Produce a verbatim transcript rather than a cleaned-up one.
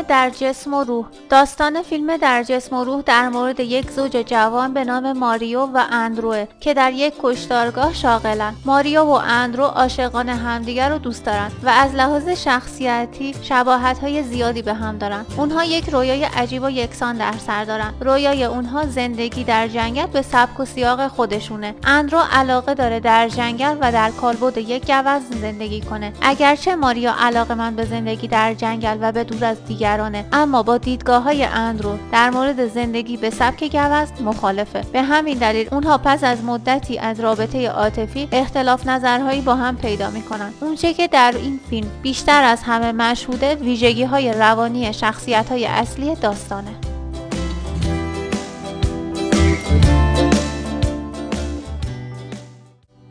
در جسم و روح. داستان فیلم در جسم و روح در مورد یک زوج جوان به نام ماریو و اندروه که در یک کشتارگاه شاغلن. ماریو و اندرو عاشقان همدیگر رو دوست دارن و از لحاظ شخصیتی شباهت‌های زیادی به هم دارن. اونها یک رویای عجیب و یکسان در سر دارن. رویای اونها زندگی در جنگل به سبک و سیاق خودشونه. اندرو علاقه داره در جنگل و در کالبد یک گوزن زندگی کنه. اگرچه ماریو علاقه‌مند به زندگی در جنگل و به دور از دیگرانه، اما با دیدگاه‌های اندرو در مورد زندگی به سبک گوزن مخالفه. به همین دلیل اونها پس از مدتی از رابطه عاطفی اختلاف نظرهایی با هم پیدا می‌کنن. اونچه که در این فیلم بیشتر از همه مشهوده ویژگی‌های روانی شخصیت‌های اصلی داستانه.